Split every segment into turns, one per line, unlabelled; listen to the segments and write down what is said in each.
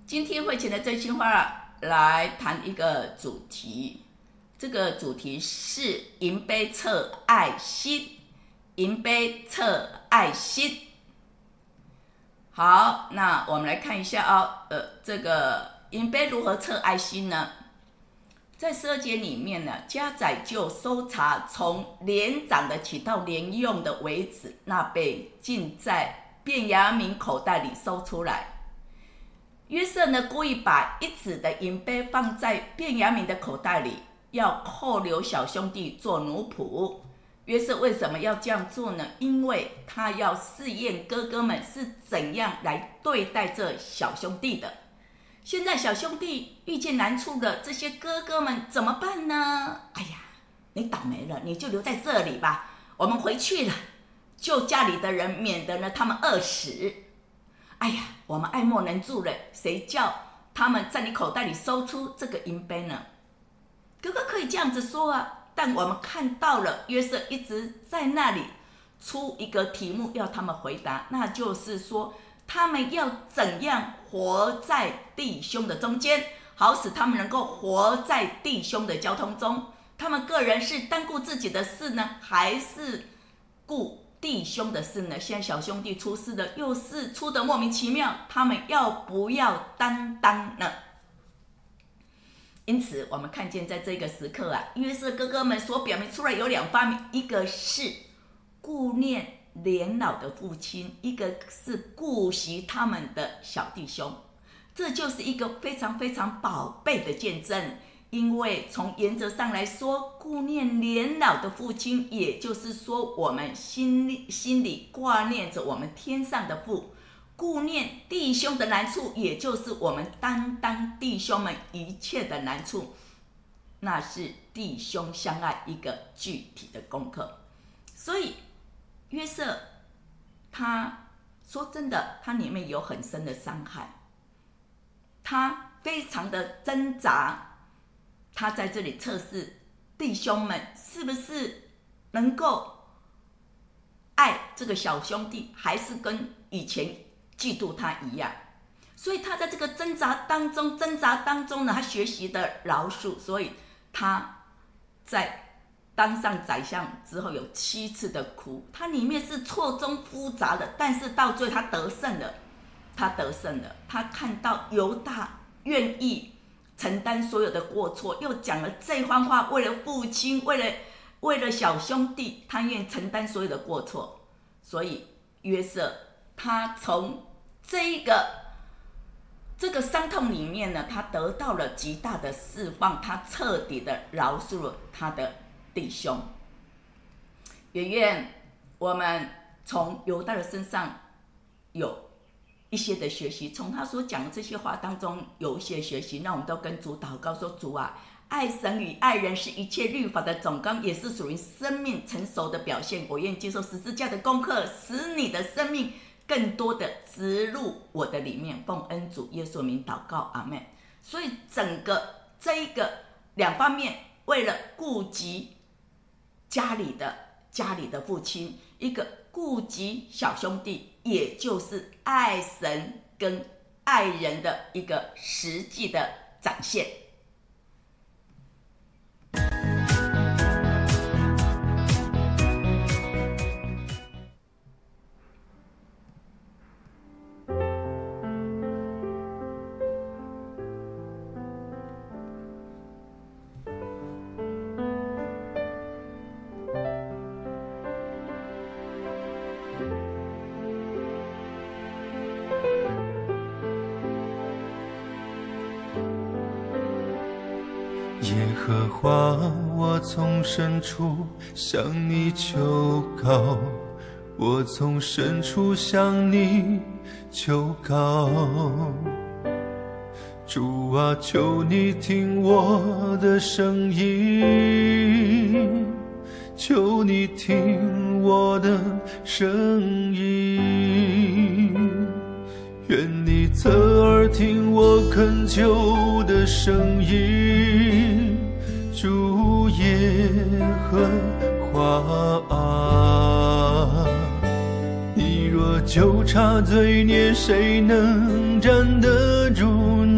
今天会请的真心话来谈一个主题，这个主题是银杯测爱心，银杯测爱心。好，那我们来看一下这个银杯如何测爱心呢？在12节里面呢，家宰就搜查从年长的起到年幼的为止，那被尽在便雅悯口袋里搜出来。约瑟呢，故意把一子的银杯放在便雅悯的口袋里，要扣留小兄弟做奴仆。约瑟为什么要这样做呢？因为他要试验哥哥们是怎样来对待这小兄弟的。现在小兄弟遇见难处了，这些哥哥们怎么办呢？哎呀，你倒霉了，你就留在这里吧，我们回去了，救家里的人，免得呢他们饿死。哎呀，我们爱莫能助了，谁叫他们在你口袋里搜出这个银杯呢？哥哥可以这样子说啊，但我们看到了约瑟一直在那里出一个题目要他们回答，那就是说他们要怎样活在弟兄的中间，好使他们能够活在弟兄的交通中。他们个人是单顾自己的事呢，还是顾弟兄的事呢？现在小兄弟出事了，又是出得莫名其妙，他们要不要担当呢？因此我们看见在这个时刻啊，约瑟哥哥们所表明出来有2方面，一个是顾念年老的父亲，一个是顾惜他们的小弟兄。这就是一个非常非常宝贝的见证，因为从原则上来说，顾念年老的父亲，也就是说我们心里挂念着我们天上的父，顾念弟兄的难处，也就是我们担当弟兄们一切的难处，那是弟兄相爱一个具体的功课。所以约瑟他说真的，他里面有很深的伤害，他非常的挣扎，他在这里测试弟兄们是不是能够爱这个小兄弟，还是跟以前嫉妒他一样。所以他在这个挣扎当中呢，他学习的饶恕，所以他在当上宰相之后有7次的哭，他里面是错综复杂的，但是到最后他得胜了，他看到犹大愿意承担所有的过错，又讲了这番话，为了父亲，为了小兄弟，他愿意承担所有的过错。所以约瑟他从这个伤痛里面呢，他得到了极大的释放，他彻底的饶恕了他的弟兄。也愿我们从犹大的身上有一些的学习，从他所讲的这些话当中有一些学习，那我们都跟主祷告说，主啊，爱神与爱人是一切律法的总纲，也是属于生命成熟的表现。我愿意接受十字架的功课，使你的生命更多的植入我的里面，奉恩主耶稣名祷告，阿们。所以整个这一个2方面，为了顾及家里的父亲，一个顾及小兄弟，也就是爱神跟爱人的一个实际的展现。
耶和华，我从深处向你求告，我从深处向你求告。主啊，求你听我的声音，求你听我的声音，愿你侧耳听我恳求的声音。主耶和华啊，你若就察罪孽，谁能站得住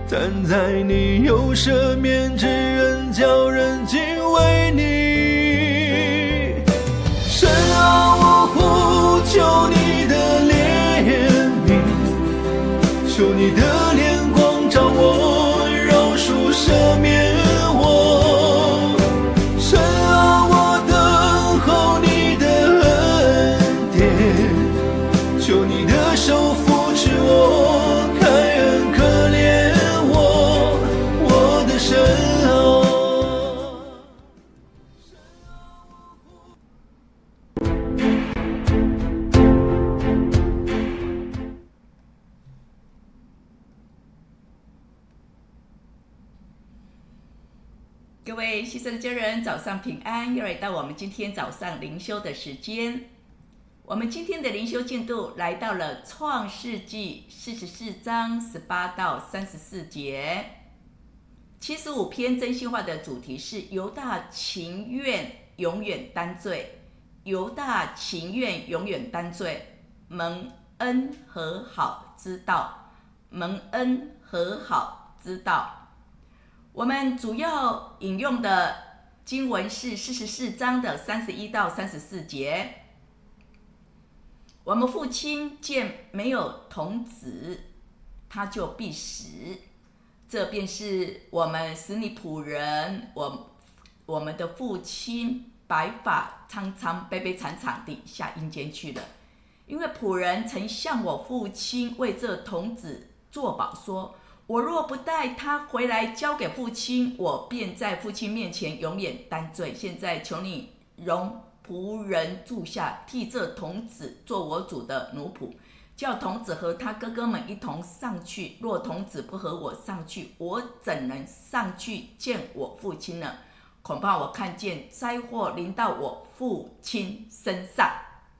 站在你右舍面，之人叫人敬畏你。神啊，我呼求你的怜悯，求你的怜光照我，饶恕赦免我。神啊，我等候你的恩典，求你的手扶持我，开恩可怜我，我的神啊。
各位牺牲的家人，早上平安！又来到我们今天早上灵修的时间。我们今天的灵修进度来到了创世纪44章18到34节。75篇真心话的主题是犹大情愿永远担罪，犹大情愿永远担罪，蒙恩和好之道，蒙恩和好之道。我们主要引用的经文是44章的31到34节。我们父亲见没有童子，他就必死。这便是我们使你仆人，我们的父亲白发苍苍、悲悲惨惨地下阴间去了。因为仆人曾向我父亲为这童子作保说，我若不带他回来交给父亲，我便在父亲面前永远担罪。现在求你容仆人住下，替这童子做我主的奴仆，叫童子和他哥哥们一同上去。若童子不和我上去，我怎能上去见我父亲呢？恐怕我看见灾祸临到我父亲身上。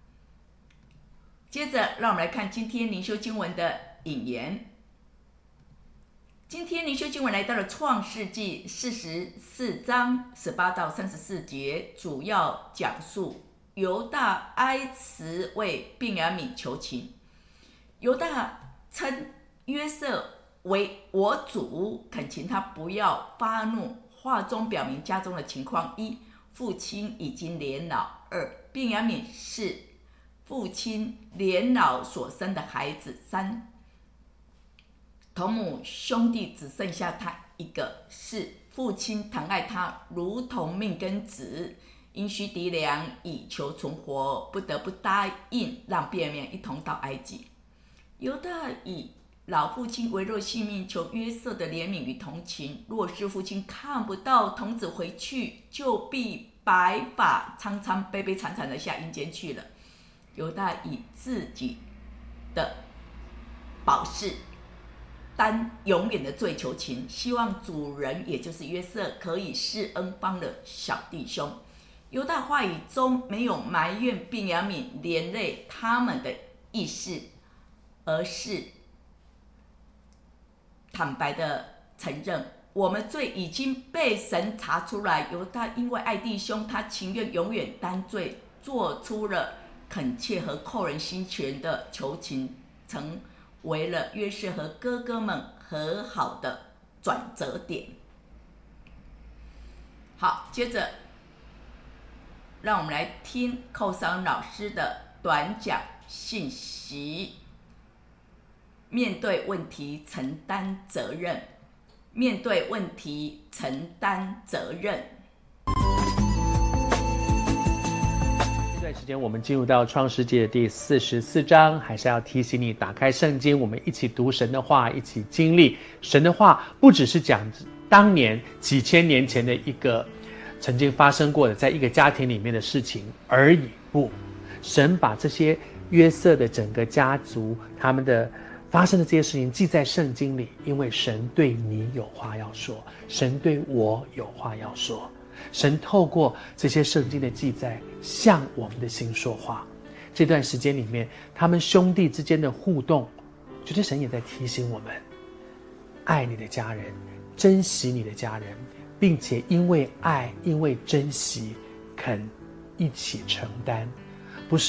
接着让我们来看今天灵修经文的引言。今天灵修经文来到了创世纪44章18到34节，主要讲述犹大哀辞为便雅悯求情。犹大称约瑟为我主，恳请他不要发怒。话中表明家中的情况：一、父亲已经年老；二、便雅悯是父亲年老所生的孩子；三、同母兄弟只剩下他一个；四、父亲疼爱他如同命根子，因需敌粮以求存活，不得不答应让便雅悯一同到埃及。犹大以老父亲为若性命，求约瑟的怜悯与同情。若是父亲看不到童子回去，就必白发苍苍、悲悲惨惨的下阴间去了。犹大以自己的保释担永远的罪求情，希望主人也就是约瑟可以施恩帮了小弟兄。犹大话语中没有埋怨便雅悯连累他们的意思，而是坦白的承认我们罪已经被神查出来。犹大因为爱弟兄，他情愿永远担罪，做出了恳切和扣人心弦的求情，成为了约瑟和哥哥们和好的转折点。好，接着让我们来听寇桑老师的短讲信息。面对问题承担责任，面对问题承担责任。
这段时间我们进入到创世纪的第44章，还是要提醒你打开圣经，我们一起读神的话，一起经历神的话。不只是讲当年几千年前的一个曾经发生过的在一个家庭里面的事情而已，不，神把这些约瑟的整个家族他们的发生的这些事情记在圣经里，因为神对你有话要说，神对我有话要说。神透过这些圣经的记载向我们的心说话。这段时间里面他们兄弟之间的互动，觉得神也在提醒我们，爱你的家人，珍惜你的家人，并且因为爱，因为珍惜，肯一起承担。不是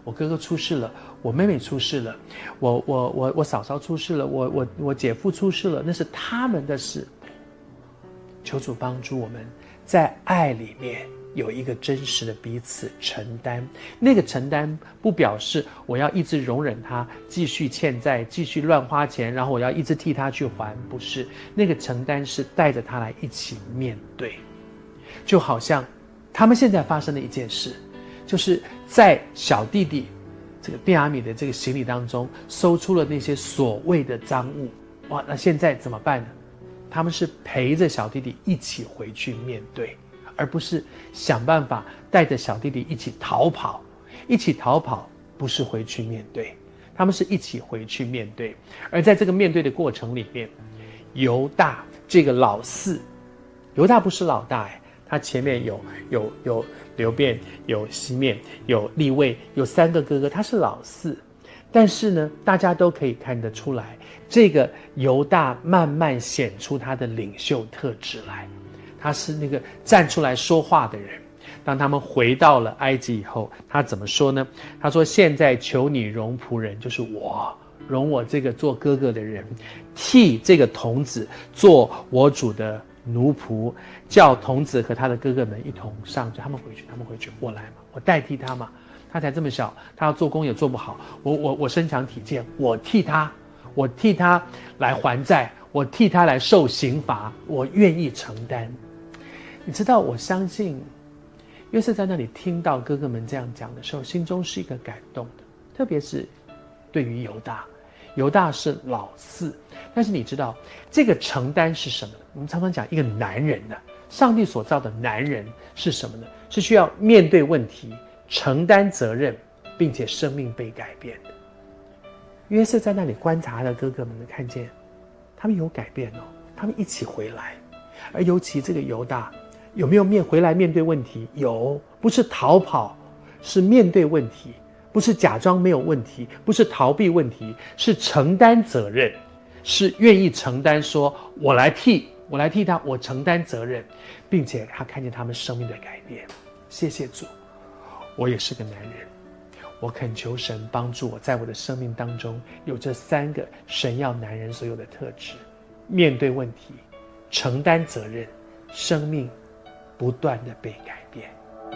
我哥哥出事了，我妹妹出事了，我嫂嫂出事了，我姐夫出事了，那是他们的事。求主帮助我们在爱里面有一个真实的彼此承担。那个承担不表示我要一直容忍他继续欠债，继续乱花钱，然后我要一直替他去还，不是。那个承担是带着他来一起面对。就好像他们现在发生的一件事，就是在小弟弟这个便雅悯的这个行李当中搜出了那些所谓的赃物。哇，那现在怎么办呢？他们是陪着小弟弟一起回去面对，而不是想办法带着小弟弟一起逃跑。一起逃跑不是回去面对，他们是一起回去面对。而在这个面对的过程里面，犹大这个老四，犹大不是老大他前面有流便，有西面，有利未，有3个哥哥，他是老四。但是呢，大家都可以看得出来，这个犹大慢慢显出他的领袖特质来。他是那个站出来说话的人。当他们回到了埃及以后，他怎么说呢？他说：现在求你容仆人，就是我，容我这个做哥哥的人，替这个童子做我主的奴仆，叫童子和他的哥哥们一同上去。他们回去，我来嘛，我代替他嘛。他才这么小，他要做工也做不好，我身强体健，我替他来还债，我替他来受刑罚，我愿意承担。你知道，我相信约瑟在那里听到哥哥们这样讲的时候，心中是一个感动的，特别是对于犹大。犹大是老四，但是你知道这个承担是什么呢？我们常常讲一个男人呢，上帝所造的男人是什么呢？是需要面对问题，承担责任，并且生命被改变的。约瑟在那里观察他的哥哥们，看见他们有改变他们一起回来。而尤其这个犹大有没有回来面对问题？有，不是逃跑，是面对问题，不是假装没有问题，不是逃避问题，是承担责任，是愿意承担，说我来替他，我承担责任，并且他看见他们生命的改变。谢谢主，我也是个男人，我恳求神帮助我，在我的生命当中有这3个神要男人所有的特质：面对问题，承担责任，生命不断的被改变。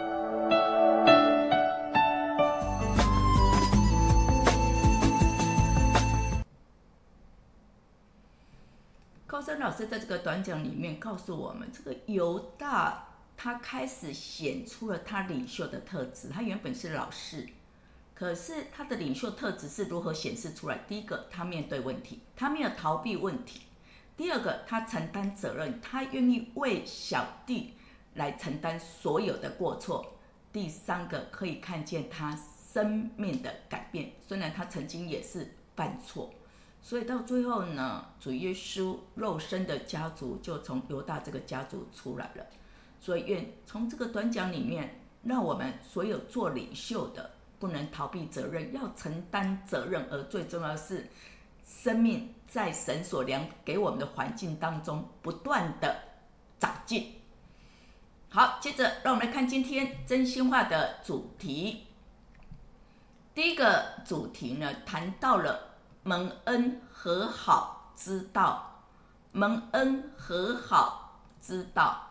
高升老师在这个短讲里面告诉我们，这个犹大他开始显出了他领袖的特质。他原本是老四，可是他的领袖特质是如何显示出来？第一个，他面对问题，他没有逃避问题；第二个，他承担责任，他愿意为小弟来承担所有的过错；第三个，可以看见他生命的改变，虽然他曾经也是犯错。所以到最后呢，主耶稣肉身的家族就从犹大这个家族出来了。所以愿从这个短讲里面，让我们所有做领袖的不能逃避责任，要承担责任，而最重要的是生命在神所量给我们的环境当中不断的长进。好，接着让我们来看今天真心话的主题。第一个主题呢，谈到了蒙恩和好之道。蒙恩和好之道。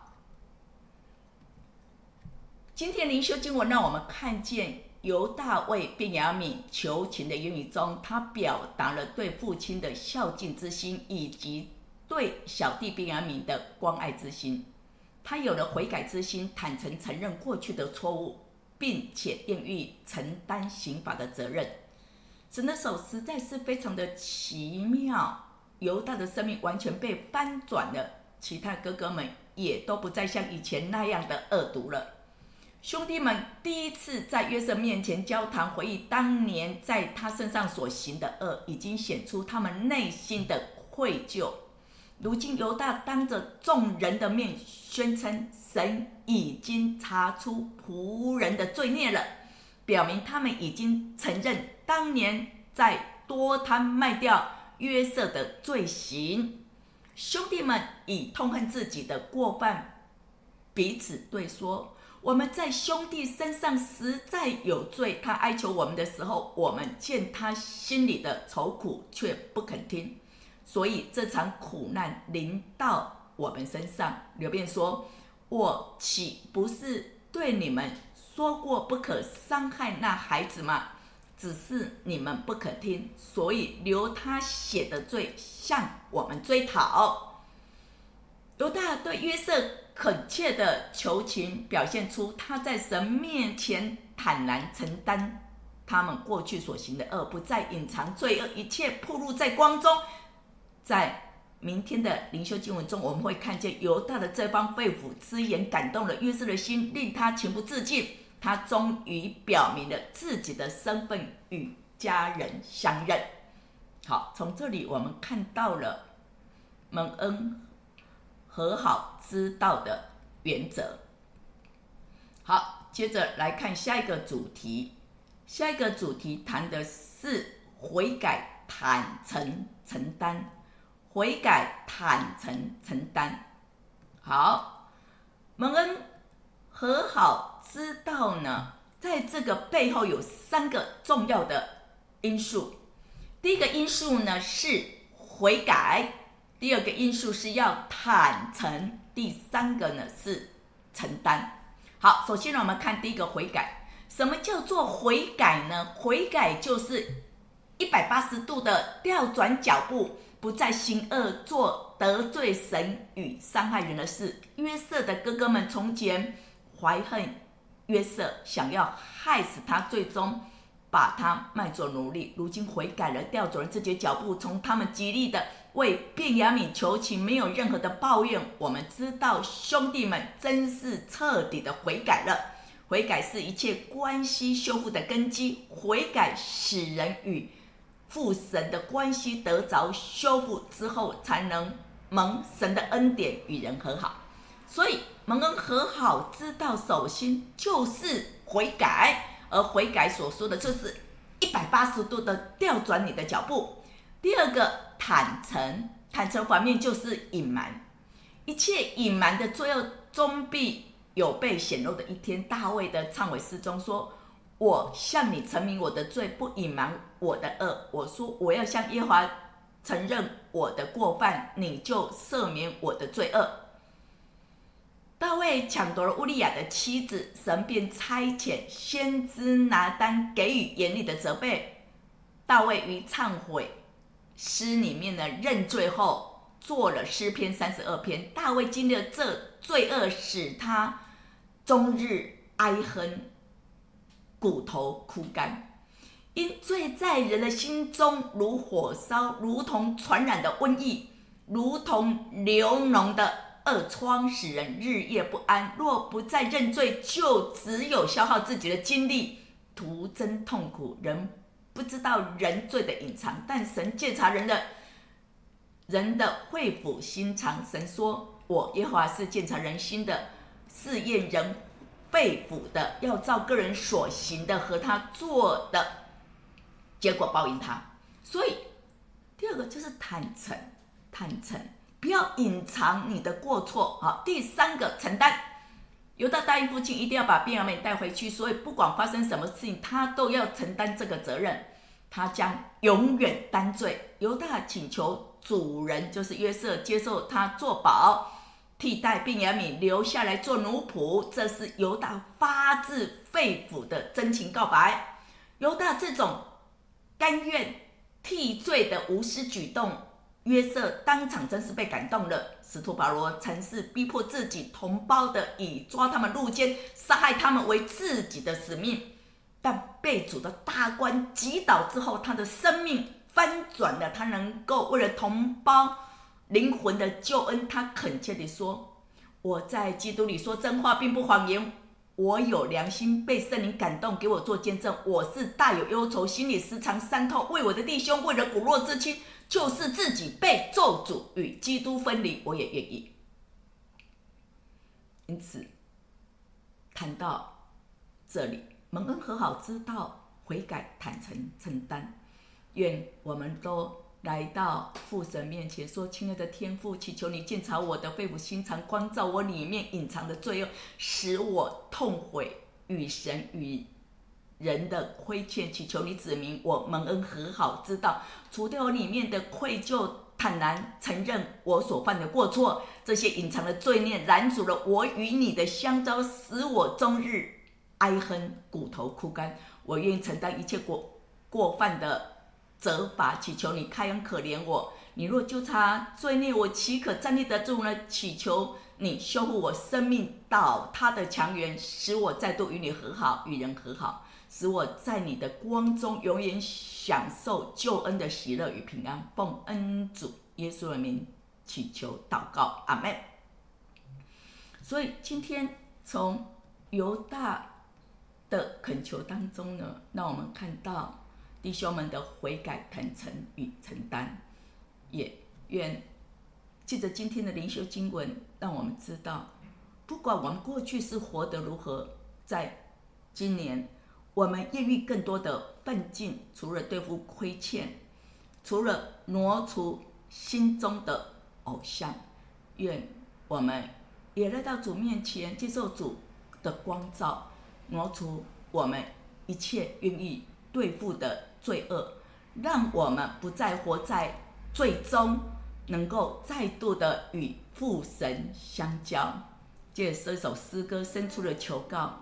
今天灵修经文让我们看见犹大为便雅悯求情的言语中，他表达了对父亲的孝敬之心，以及对小弟便雅悯的关爱之心。他有了悔改之心，坦诚承认过去的错误，并且愿意承担刑罚的责任。神的手实在是非常的奇妙，犹大的生命完全被翻转了，其他哥哥们也都不再像以前那样的恶毒了。兄弟们第一次在约瑟面前交谈，回忆当年在他身上所行的恶，已经显出他们内心的愧疚。如今犹大当着众人的面宣称，神已经查出仆人的罪孽了，表明他们已经承认当年在多摊卖掉约瑟的罪行。兄弟们以痛恨自己的过犯彼此对说， 我们在兄弟身上实在有罪，他哀求我们的时候，我们见他心里的愁苦，却不肯听，所以这场苦难临到我们身上。流便说：我岂不是对你们说过不可伤害那孩子吗？只是你们不可听，所以流他血的罪向我们追讨。犹大对约瑟恳切的求情，表现出他在神面前坦然承担他们过去所行的恶，不再隐藏罪恶，一切暴露在光中。在明天的灵修经文中，我们会看见犹大的这番肺腑之言感动了约瑟的心，令他情不自禁。他终于表明了自己的身份，与家人相认。好，从这里我们看到了蒙恩和好之道的原则。好，接着来看下一个主题。下一个主题谈的是悔改、坦诚、承担。悔改、坦诚、承担。好，蒙恩和好之道呢，在这个背后有3个重要的因素。第一个因素呢是悔改，第二个因素是要坦诚，第3个呢是承担。好，首先呢我们看第一个悔改。什么叫做悔改呢？悔改就是180度的调转脚步，不再行恶，做得罪神与伤害人的事。约瑟的哥哥们从前怀恨约瑟，想要害死他，最终把他卖作奴隶。如今悔改了，调转了自己的脚步，从他们极力的为便雅悯求情，没有任何的抱怨。我们知道兄弟们真是彻底的悔改了。悔改是一切关系修复的根基，悔改使人与父神的关系得着修复之后，才能蒙神的恩典与人和好。所以蒙恩和好之道，首先就是悔改，而悔改所说的就是180度的调转你的脚步。第二个坦诚，坦诚反面就是隐瞒，一切隐瞒的罪恶终必有被显露的一天。大卫的忏悔诗中说：我向你陈明我的罪，不隐瞒我的恶。我说我要向耶和华承认我的过犯，你就赦免我的罪恶。大卫抢夺了乌利亚的妻子，神便差遣先知拿单给予严厉的责备。大卫于忏悔诗里面呢认罪后，做了诗篇32篇。大卫经历了这罪恶，使他终日哀恨，骨头枯干。因罪在人的心中如火烧，如同传染的瘟疫，如同流脓的恶疮，使人日夜不安。若不再认罪，就只有消耗自己的精力，徒增痛苦。人不知道人罪的隐藏，但神鉴察人的肺腑心肠。神说：我耶和华是鉴察人心的，试验人肺腑的，要照个人所行的和他做的结果报应他。所以第二个就是坦诚，不要隐藏你的过错。好，第3个承担。犹大答应父亲一定要把便雅悯带回去，所以不管发生什么事情，他都要承担这个责任，他将永远担罪。犹大请求主人就是约瑟接受他做保，替代便雅悯留下来做奴仆，这是犹大发自肺腑的真情告白。犹大这种甘愿替罪的无私举动，约瑟当场真是被感动了。使徒保罗曾是逼迫自己同胞的，以抓他们入监，杀害他们为自己的使命，但被主的大官击倒之后，他的生命翻转了。他能够为了同胞灵魂的救恩，他恳切地说：我在基督里说真话，并不谎言。我有良心，被圣灵感动，给我做见证。我是大有忧愁，心里时常伤透，为我的弟兄，为了骨肉之亲，就是自己被咒诅，与基督分离，我也愿意。因此谈到这里，蒙恩和好之道，悔改、坦诚、承担，愿我们都来到父神面前说：亲爱的天父，祈求你鉴察我的肺腑心肠，光照我里面隐藏的罪恶，使我痛悔与神与人的亏欠，祈求你指明我蒙恩和好之道，除掉我里面的愧疚，坦然承认我所犯的过错，这些隐藏的罪孽拦阻了我与你的相交，使我终日哀恨，骨头枯干。我愿意承担一切过犯的责罚，祈求你开恩可怜我。你若纠察罪孽，我岂可站立得住呢？祈求你修复我生命倒塌的墙垣，使我再度与你和好，与人和好，使我在你的光中永远享受救恩的喜乐与平安。奉恩主耶稣的名祈求祷告，阿们。所以今天从犹大的恳求当中呢，让我们看到弟兄们的悔改、坦诚与承担。也愿借着今天的灵修经文，让我们知道，不管我们过去是活得如何，在今年我们愿意更多的奋进，除了对付亏欠，除了挪除心中的偶像，愿我们也来到主面前，接受主的光照，挪除我们一切愿意对付的罪恶，让我们不再活在最终，能够再度的与父神相交。借这首诗歌生出了求告，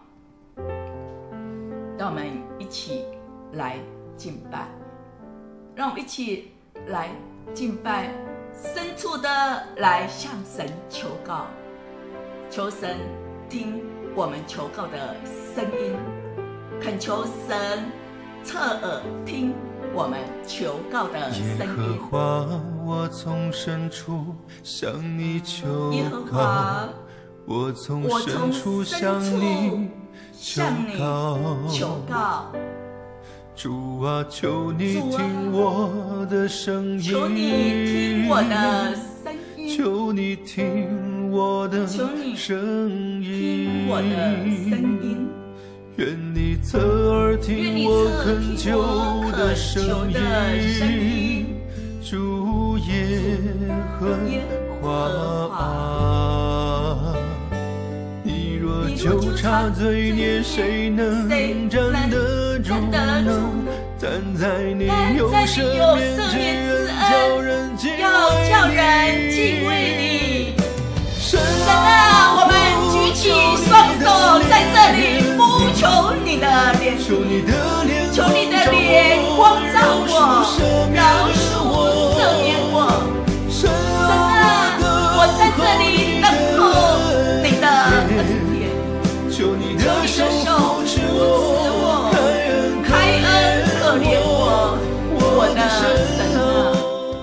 让我们一起来敬拜，让我们一起来敬拜，深处的来向神求告，求神听我们求告的声音，恳求神侧耳听我们求告的声音。
耶和华，我从深处向你求告，我从深处向你求告。主啊，求你听我的声音，
求你听我的声音，
求你听我的声音，愿你侧耳听我恳求的声音，主耶和华啊，你若纠察罪孽，谁能站得住呢？站在你右手面前，要叫人敬畏你。神啊，我们举起双手在这里呼求你的脸，求你的脸光照我，饶恕我，赦免我。神啊，我在这里等候你的恩典，求你的手扶持我，开恩可怜我，我的神啊。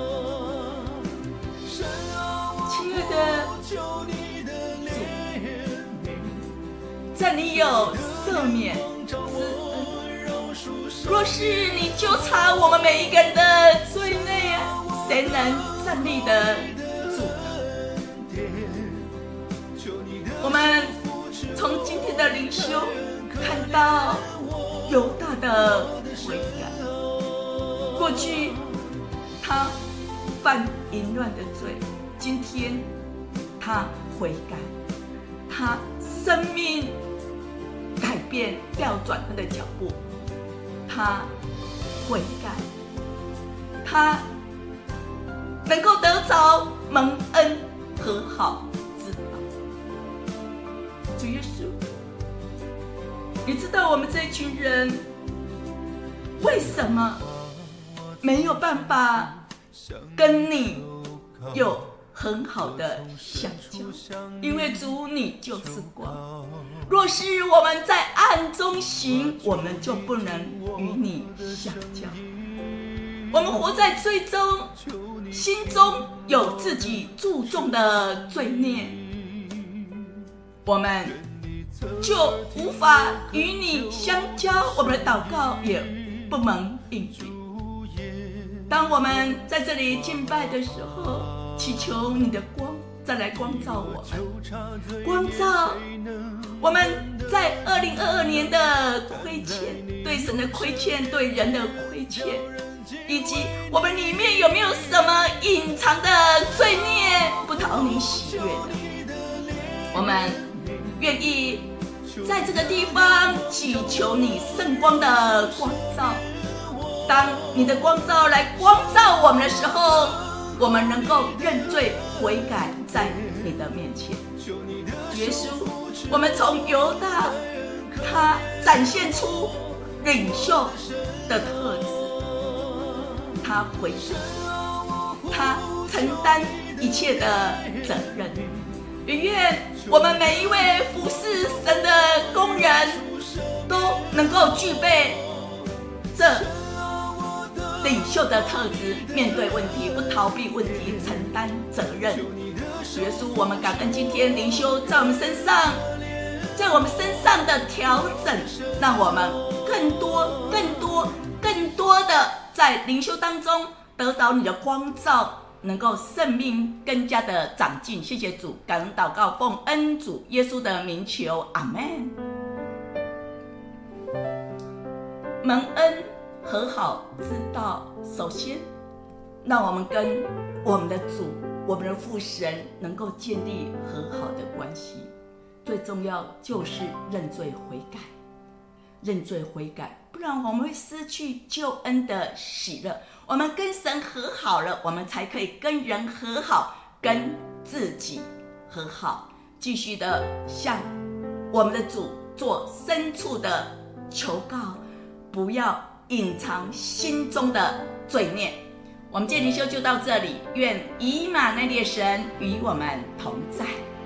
亲爱的主，在你有赦免之恩，若是你纠察我们每一个人的罪孽啊，谁能站立得住？我们从今天的灵修看到犹大的悔改，过去他犯淫乱的罪，今天他悔改，他生命改变，调转他的脚步，他悔改，他能够得着蒙恩和好之道。主耶稣，你知道我们这一群人为什么没有办法跟你有很好的相交？因为主你就是光，若是我们在暗中行，我们就不能与你相交。我们活在罪中，心中有自己注重的罪孽，我们就无法与你相交，我们的祷告也不蒙应允。当我们在这里敬拜的时候，祈求你的光再来光照我们，光照我们在2022年的亏欠，对神的亏欠，对人的亏欠，
以及我们里面有没有什么隐藏的罪孽不讨你喜悦的。我们愿意在这个地方祈求你圣光的光照，当你的光照来光照我们的时候，我们能够认罪悔改在你的面前。耶稣，我们从犹大他展现出领袖的特质，他悔改，他承担一切的责任。也愿我们每一位服侍神的工人都能够具备这领袖的特质，面对问题不逃避问题，承担责任。耶稣，我们感恩今天灵修在我们身上的调整，让我们更多的在灵修当中得到你的光照，能够生命更加的长进。谢谢主，感恩祷告，奉恩主耶稣的名求，阿们。蒙恩和好之道，首先让我们跟我们的主，我们的父神能够建立和好的关系。最重要就是认罪悔改，认罪悔改，不然我们会失去救恩的喜乐。我们跟神和好了，我们才可以跟人和好，跟自己和好，继续的向我们的主做深处的求告，不要隐藏心中的罪孽。我们今天灵修就到这里，愿以马内利神与我们同在。